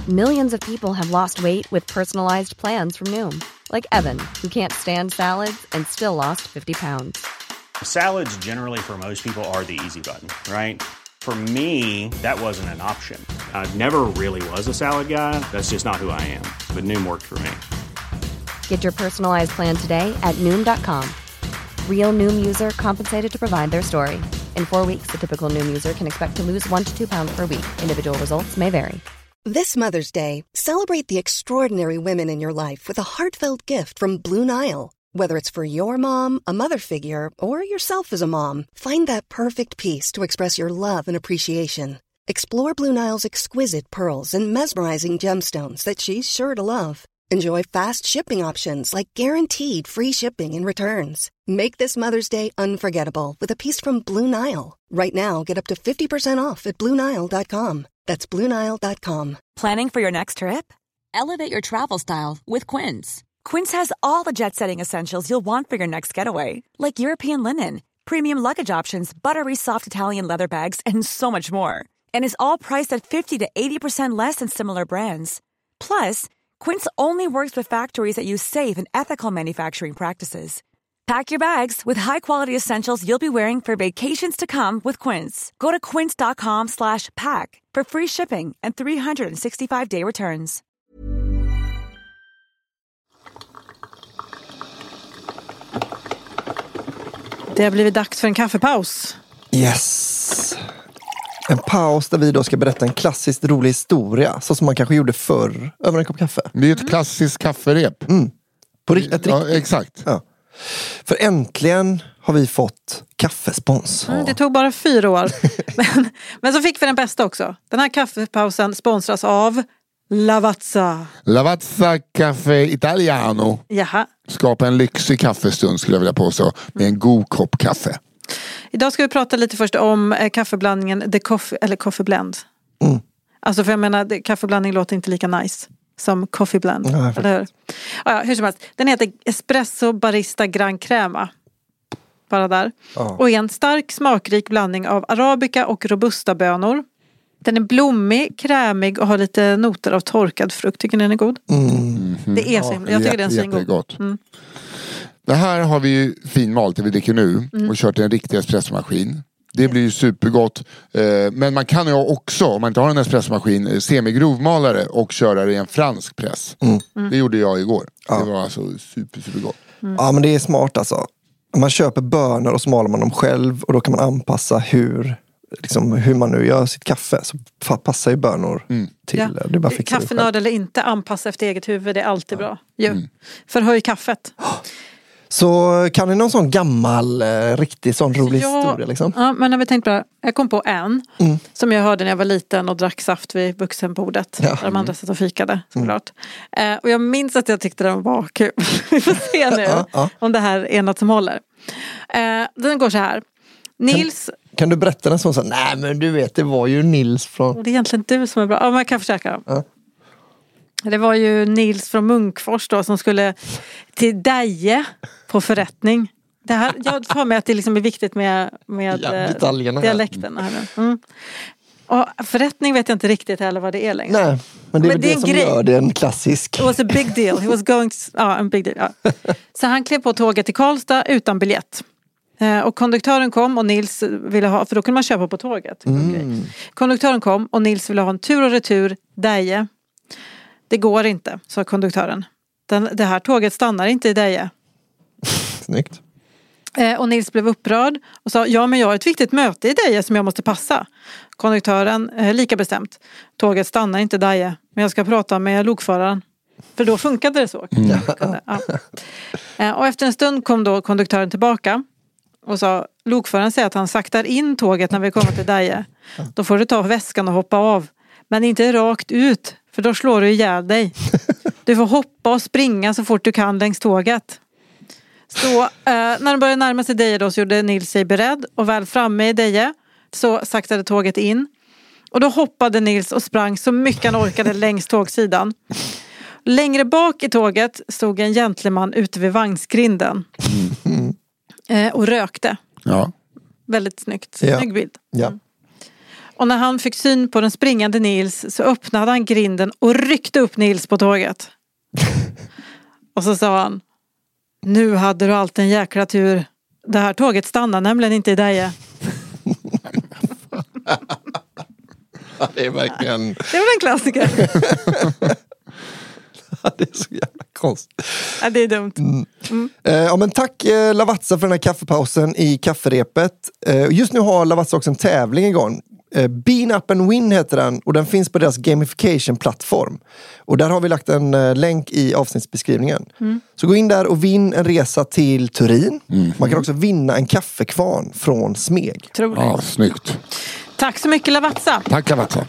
Millions of people have lost weight with personalized plans from Noom. Like Evan, who can't stand salads and still lost 50 pounds. Salads generally for most people are the easy button, right? For me, that wasn't an option. I never really was a salad guy. That's just not who I am. But Noom worked for me. Get your personalized plan today at Noom.com. Real Noom user compensated to provide their story. In 4 weeks, the typical Noom user can expect to lose 1 to 2 pounds per week. Individual results may vary. This Mother's Day, celebrate the extraordinary women in your life with a heartfelt gift from Blue Nile. Whether it's for your mom, a mother figure, or yourself as a mom, find that perfect piece to express your love and appreciation. Explore Blue Nile's exquisite pearls and mesmerizing gemstones that she's sure to love. Enjoy fast shipping options like guaranteed free shipping and returns. Make this Mother's Day unforgettable with a piece from Blue Nile. Right now, get up to 50% off at BlueNile.com. That's BlueNile.com. Planning for your next trip? Elevate your travel style with Quince. Quince has all the jet-setting essentials you'll want for your next getaway, like European linen, premium luggage options, buttery soft Italian leather bags, and so much more. And is all priced at 50 to 80% less than similar brands. Plus, Quince only works with factories that use safe and ethical manufacturing practices. Pack your bags with high-quality essentials you'll be wearing for vacations to come with Quince. Go to quince.com/pack for free shipping and 365-day returns. Det har blivit dags för en kaffepaus. Yes. En paus där vi då ska berätta en klassiskt rolig historia, så som man kanske gjorde förr över en kopp kaffe. Det är ett klassiskt kafferep. Ja, exakt. Ja. För äntligen har vi fått kaffespons. Det tog bara 4 år. men så fick vi den bästa också. Den här kaffepausen sponsras av Lavazza. Lavazza Caffè Italiano. Jaha. Skapa en lyxig kaffestund, skulle jag vilja påstå, med en god kopp kaffe. Idag ska vi prata lite först om kaffeblandningen The Coffee, eller Coffee Blend. Alltså för jag menar, kaffeblandning låter inte lika nice som Coffee Blend. Eller hur? Ja, hur som helst. Den heter Espresso Barista Gran Crema. Bara där. Och är en stark smakrik blandning av arabica och robusta bönor. Den är blommig, krämig och har lite noter av torkad frukt. Tycker ni den är god? Det är så himla. Jag tycker den är så god. Det här har vi ju finmalt det vi dricker nu och kört i en riktig espressomaskin. Det blir ju supergott. Men man kan ju också, om man inte har en espressomaskin, semigrovmalare och köra det i en fransk press. Det gjorde jag igår. Det var alltså supergott. Ja, men det är smart alltså. Man köper bönor och så maler man dem själv, och då kan man anpassa hur man nu gör sitt kaffe, så passar ju bönor till. Ja. Det är bara fixa kaffenörd eller inte, anpassa efter eget huvud, det är alltid bra. Förhöj kaffet. Så kan ni någon sån gammal, riktigt sån rolig historia liksom? Ja, men när vi tänkte på det, jag kom på en som jag hörde när jag var liten och drack saft vid vuxenbordet. Där de andra satt och fikade, såklart. Och jag minns att jag tyckte den var kul. Vi får se nu om det här är något som håller. Den går så här. Nils... Kan du berätta den så? Nej, men du vet, det var ju Nils från... Det är egentligen du som är bra. Ja, men jag kan försöka dem. Ja. Det var ju Nils från Munkfors då, som skulle till Deje på förrättning. Det här, jag får med att det liksom är viktigt med dialekten. Och förrättning vet jag inte riktigt heller vad det är längre. Nej, men det är det som gör det en klassisk. It was a big deal. He was going to, en big deal. Ja. Så han klev på tåget till Karlstad utan biljett. Och konduktören kom och Nils ville ha, för då kunde man köpa på tåget. Konduktören kom och Nils ville ha en tur och retur Deje. Det går inte, sa konduktören. Det här tåget stannar inte i Deje. Snyggt. Och Nils blev upprörd och sa, ja men jag har ett viktigt möte i Deje som jag måste passa. Konduktören, lika bestämt. Tåget stannar inte i Deje, men jag ska prata med lokföraren. För då funkade det så. Och efter en stund kom då konduktören tillbaka och sa, lokföraren säger att han saktar in tåget när vi kommer till Deje. Då får du ta väskan och hoppa av. Men inte rakt ut, för då slår du ihjäl dig. Du får hoppa och springa så fort du kan längs tåget. Så när de började närma sig Deje då, så gjorde Nils sig beredd. Och väl framme i Deje så saktade tåget in. Och då hoppade Nils och sprang så mycket han orkade längs tågsidan. Längre bak i tåget stod en gentleman ute vid vagnsgrinden. Och rökte. Ja. Väldigt snyggt. Snygg bild. Ja. Och när han fick syn på den springande Nils så öppnade han grinden och ryckte upp Nils på tåget. Och så sa han: nu hade du alltid en jäkla tur. Det här tåget stannar nämligen inte i Deje. Det är verkligen... Det var en klassiker. Det är så jävla konstigt. Ja, det är dumt. Ja, men tack Lavazza för den här kaffepausen i kafferepet. Just nu har Lavazza också en tävling igång. Bean Up and Win heter den och den finns på deras gamification-plattform. Och där har vi lagt en länk i avsnittsbeskrivningen. Så gå in där och vinn en resa till Turin. Man kan också vinna en kaffekvarn från Smeg. Ja, snyggt. Tack så mycket Lavazza. Tack Lavazza.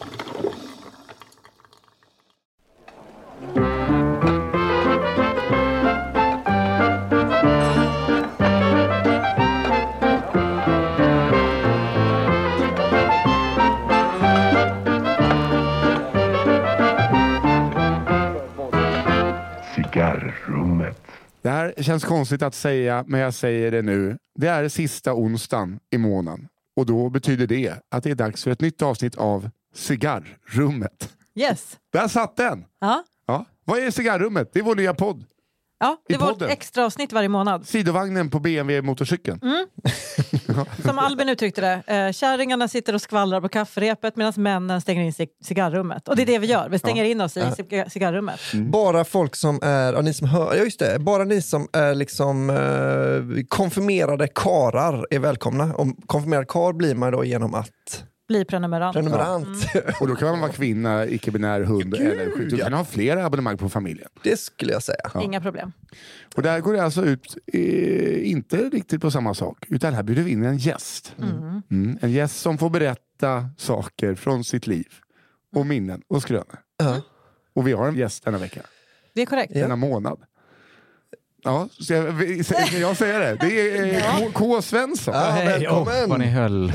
Cigarrummet. Det här känns konstigt att säga, men jag säger det nu. Det är sista onsdagen i månaden. Och då betyder det att det är dags för ett nytt avsnitt av Cigarrummet. Yes. Där satt den! Ja. Ja. Vad är Cigarrummet? Det är vår nya podd. Ja, det I var podden. ett extra avsnitt varje månad. Sidovagnen på BMW-motorcykeln. Som Albin uttryckte det. Kärringarna sitter och skvallrar på kafferepet medan männen stänger in cigarrummet. Och det är det vi gör. Vi stänger in oss i cigarrummet. Bara folk som är, ja, ni som hör, ja just det, bara ni som är liksom konfirmerade karar är välkomna. Om konfirmerad kar blir man då genom att Bli prenumerant. Och då kan man vara kvinna, icke-binär, hund eller sjuk. Du kan ha flera abonnemang på familjen. Det skulle jag säga. Ja. Inga problem. Och där går det alltså ut inte riktigt på samma sak. Utan här bjuder vi in en gäst. En gäst som får berätta saker från sitt liv. Och minnen och skrönor. Och vi har en gäst denna vecka. Det är korrekt. Denna månad. Ja, så jag säger det. Det är K. Svensson. Ja, välkommen. Vad ni höll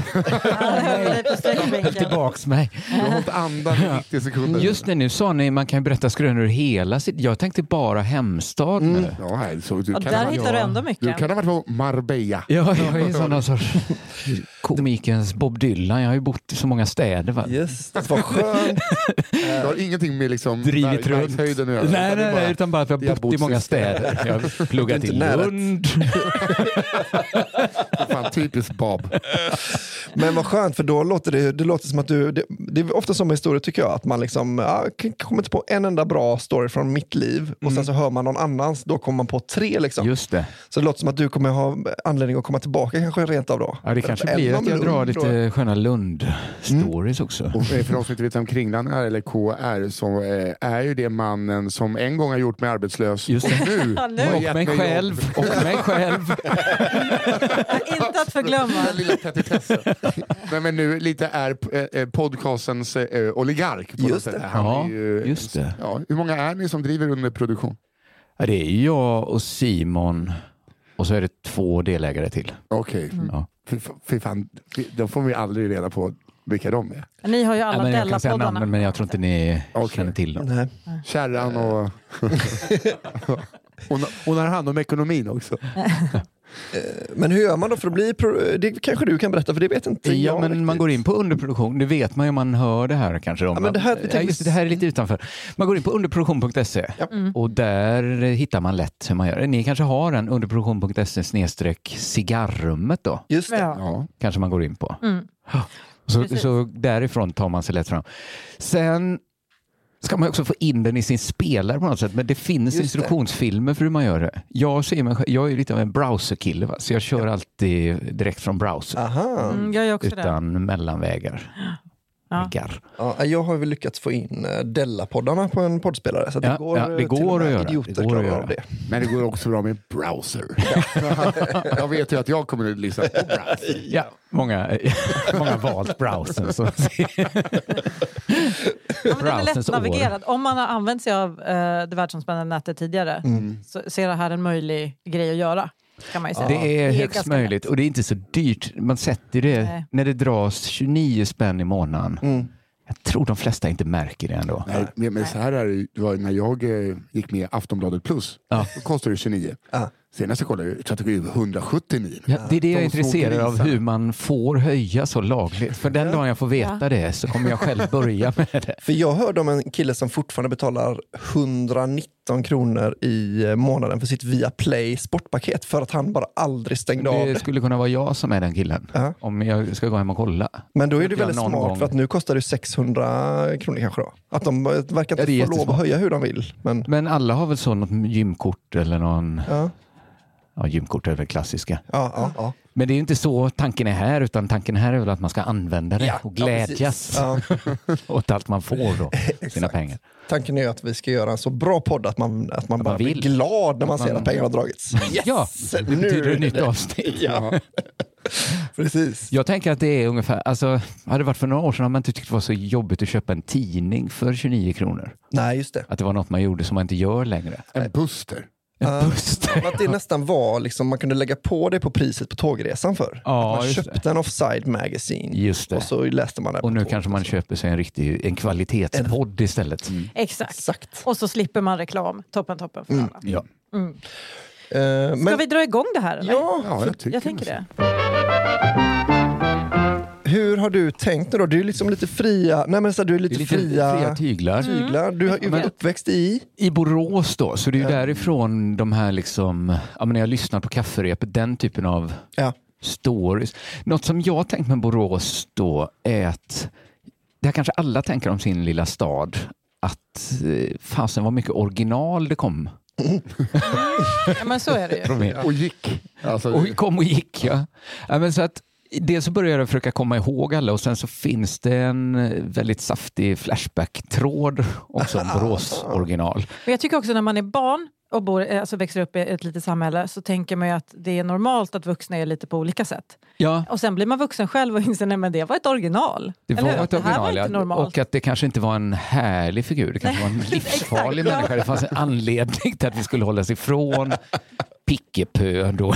tillbaks mig. Du har hållit andan i 90 sekunder. Just det, nu sa ni man kan berätta skrönor ur hela sitt... Jag tänkte bara hemstad. Ja, så du kan där hittar du ändå mycket. Du kan ha varit på Marbella. Ja, jag är sån sorts komikens Bob Dylan. Jag har ju bott i så många städer. Va? Just det, var skönt. Du har ingenting med liksom drivit runt höjden att göra. Nej, utan bara att jag har bott i många städer. Jag har pluggat i Lund. Fan, typiskt Bob. Men vad skönt, för då låter det låter som att det är ofta som historia tycker jag, att man liksom kommer inte på en enda bra story från mitt liv och sen så hör man någon annans, då kommer man på 3 liksom. Just det. Så det låter som att du kommer ha anledning att komma tillbaka kanske rent av då. Ja, det kanske blir att jag drar lite sköna Lund-stories också. Och för de som inte vet vem Kringlan är eller KR, så är ju det mannen som en gång har gjort mig arbetslös. Just det. Och nu och mig själv. Och mig själv. Inte att förglömma. Den lilla petitessen. Men nu lite är podcastens oligark på något sätt. Ja, just det. Ja, hur många är ni som driver under produktion? Ja, det är jag och Simon. Och så är det 2 delägare till. Okej. Ja. Fy fan, då får vi aldrig reda på vilka de är. Ni har ju alla men jag kan säga Della-poddarna. namnen, men jag tror inte ni känner till dem. Nej. Kärran och... Hon har hand om ekonomin också. Men hur gör man då för att bli det kanske du kan berätta, för det vet inte jag men riktigt. man går in på underproduktion. Det vet man ju om man hör det här kanske. Men det här är lite utanför. Man går in på underproduktion.se och där hittar man lätt hur man gör. Ni kanske har en underproduktion.se/cigarrummet då. Just det. Ja. Kanske man går in på. Precis. Så därifrån tar man sig lätt fram. Sen ska man också få in den i sin spelare på något sätt. Men det finns instruktionsfilmer för hur man gör det. Jag är lite av en browserkille, så jag kör alltid direkt från browser. Aha. Jag gör också utan mellanvägar. Ja. Ja, jag har väl lyckats få in Della-poddarna på en poddspelare. Så att det går att göra. Det. Men det går också bra med browser. Jag vet ju att jag kommer att lyssna på browser. Ja, många valt browsern. Så. Den är lätt navigerad. Om man har använt sig av det världsomspännande nätet tidigare så är det här en möjlig grej att göra. Kan man ju säga. Det är högst möjligt och det är inte så dyrt. Man sätter det när det dras 29 spänn i månaden. Jag tror de flesta inte märker det ändå. Nej, men så här är det var när jag gick med Aftonbladet Plus. Då kostade det 29. Senast jag kollade, jag tror att det går 179. Ja, det är det jag är De små intresserad av, grisarna. hur man får höja så lagligt. För den dagen jag får veta det så kommer jag själv börja med det. För jag hörde om en kille som fortfarande betalar 119 kronor i månaden för sitt Viaplay sportpaket för att han bara aldrig stängde av Det det. skulle kunna vara jag som är den killen. Ja. Om jag ska gå hem och kolla. Men då är det Jag väldigt någon smart gång- för att nu kostar det 600 kronor kanske då. Att de verkar Ja, det är inte få lov jättesmart. att höja hur de vill. Men alla har väl så något gymkort eller någon... Ja. Ja, gymkort är väl klassiska. Ja. Men det är inte så tanken är här, utan tanken här är väl att man ska använda det och glädjas åt allt man får då, sina pengar. Tanken är att vi ska göra en så bra podd att man bara blir vill. glad när man ser att pengarna har dragits. Ja, det betyder ett nytt avsnitt. Ja. Precis. Jag tänker att det är ungefär, alltså, hade det varit för några år sedan hade man inte tyckt det var så jobbigt att köpa en tidning för 29 kronor. Nej, just det. Att det var något man gjorde som man inte gör längre. En Buster. En Buster. Att det nästan var liksom, man kunde lägga på det på priset på tågresan för. Ja, att man just köpte en Offside Magazine. Just det. Och så läste man det. Och nu kanske man köper sig en kvalitetspodd istället. Exakt. Och så slipper man reklam. Toppen för alla. Ja. Ska vi dra igång det här? Eller? Ja, jag tänker det. Hur har du tänkt nu då? Du är liksom lite fria. Nej, men så du är lite fria tyglar. Du har ju uppväxt i Borås då, så det är ju därifrån de här liksom, ja men när jag lyssnar på kafferepet, den typen av stories. Något som jag tänkt med Borås då är att det här kanske alla tänker om sin lilla stad, att fasen var mycket original det kom. Ja, men så är det ju. Och gick. Alltså, Och kom och gick, ja. Men så att dels så började jag försöka komma ihåg alla och sen så finns det en väldigt saftig flashback-tråd också om Borås original. Men jag tycker också när man är barn och alltså växer upp i ett litet samhälle så tänker man ju att det är normalt att vuxna är lite på olika sätt. Ja. Och sen blir man vuxen själv och inser att det var ett original. Det var ett Det här var original, inte normalt. och att det kanske inte var en härlig figur. Det kanske var en livsfarlig Exakt, människa. Det fanns en anledning till att vi skulle hålla oss ifrån Pickepö då.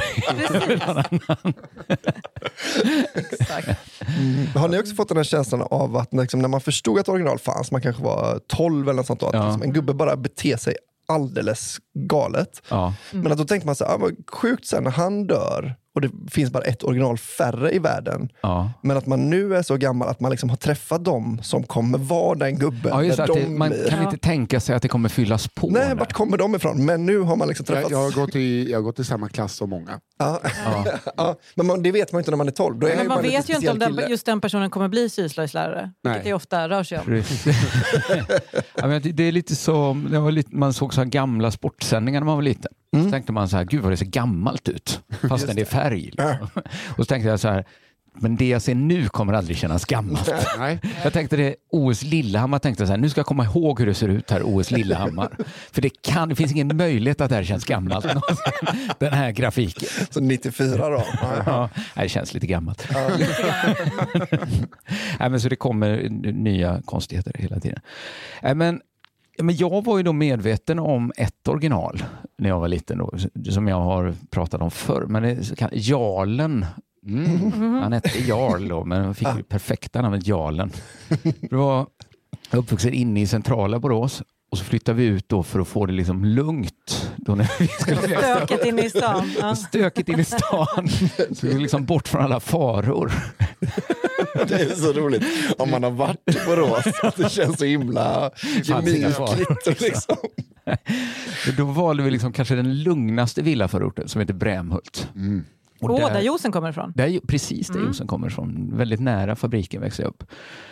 Exakt. Har ni också fått den här känslan av att liksom, när man förstod att original fanns, man kanske var 12 eller något sånt då, att liksom, en gubbe bara beter sig alldeles galet. Ja. Men att då tänkte man så här, vad sjukt sen när han dör och det finns bara ett original färre i världen. Ja. Men att man nu är så gammal att man liksom har träffat dem som kommer vara den gubben. Ja, just där att de det, man blir. kan inte tänka sig att det kommer fyllas på. Nej, vart kommer de ifrån? Men nu har man liksom träffat... jag har gått i samma klass som många. Ja. Ja. Men det vet man inte när man är 12. Då är Men man bara en vet ju lite inte om speciell just den personen kommer bli syslöjdslärare. Vilket det ofta rör sig om. Ja, men det är lite så, man såg så här gamla sportsändningar när man var liten. Så tänkte man så här, gud vad det ser gammalt ut. Fastän det är färg. Liksom. Och så tänkte jag så här, men det jag ser nu kommer aldrig kännas gammalt. Nej. Jag tänkte det, OS Lillehammar, tänkte så här, nu ska jag komma ihåg hur det ser ut här, OS Lillehammar. För det finns ingen möjlighet att det här känns gammalt. Den här grafiken. Så 94 då? Ja, det känns lite gammalt. Nej, men så det kommer nya konstigheter hela tiden. Men jag var ju då medveten om ett original när jag var liten då, som jag har pratat om förr. Men Jarlen. Han hette Jarl då, men han fick ju perfekta namnet Jarlen. Det var uppvuxen inne i centrala Borås. Och så flyttade vi ut då för att få det liksom lugnt. Då när vi skulle Stöket inne i stan. Ja. Stöket inne i stan. Så vi liksom bort från alla faror. Det är så roligt om man har varit i Borås. Det känns så himla gemytligt. Liksom. Då valde vi liksom kanske den lugnaste villaförorten som heter Brämhult. Och där Josen kommer ifrån. Precis där Josen kommer ifrån. Väldigt nära fabriken växte jag upp.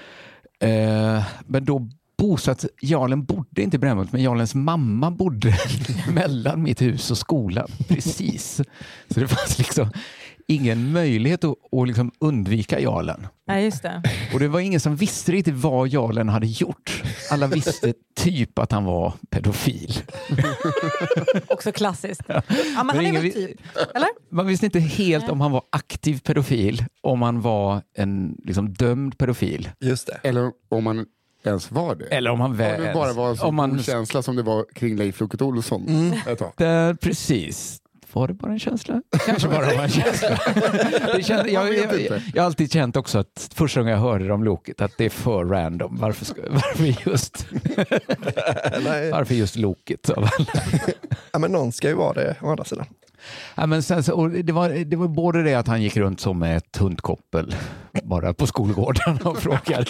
Men då Jarlen bodde inte i Brämhult, men Jarlens mamma bodde mellan mitt hus och skolan. Precis. Så det fanns liksom ingen möjlighet att liksom undvika Jarlen. Nej, just det. Och det var ingen som visste riktigt vad Jarlen hade gjort. Alla visste typ att han var pedofil. Också klassiskt. Ja, men han är väl typ, eller? Man visste inte helt om han var aktiv pedofil, om han var en liksom dömd pedofil. Just det. Eller om man ens var det. Eller om han väl... det bara var en sån känsla som det var kring Leif Loket Olsson. Precis. Var det bara en känsla? Kanske bara var en känsla. Jag har alltid känt också att första gången jag hörde om Loket att det är för random. Varför just Loket? Ja, men någon ska ju vara det å andra sidan. Ja, men sen så, och det var både det att han gick runt som ett hundkoppel bara på skolgården och frågade.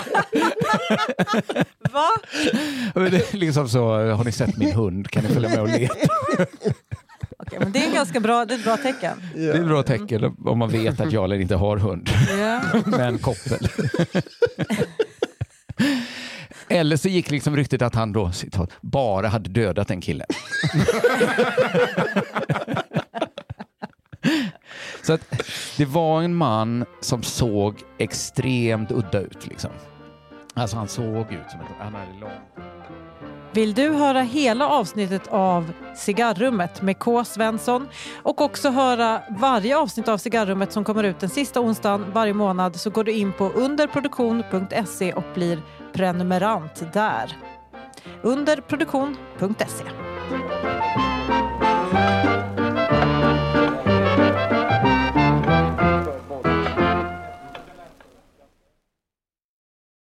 Va? Det är liksom så, har ni sett min hund? Kan ni följa med och leta? Okej, men det är en ganska bra, det är ett bra tecken. Det är ett bra tecken om man vet att Jarl inte har hund. Med en koppel. Eller så gick liksom ryktet att han då citat, bara hade dödat en kille. Så att det var en man som såg extremt udda ut liksom. Alltså han såg ut som han hade lång. Vill du höra hela avsnittet av Cigarrummet med K. Svensson och också höra varje avsnitt av Cigarrummet som kommer ut den sista onsdagen varje månad, så går du in på underproduktion.se och blir prenumerant där. Underproduktion.se.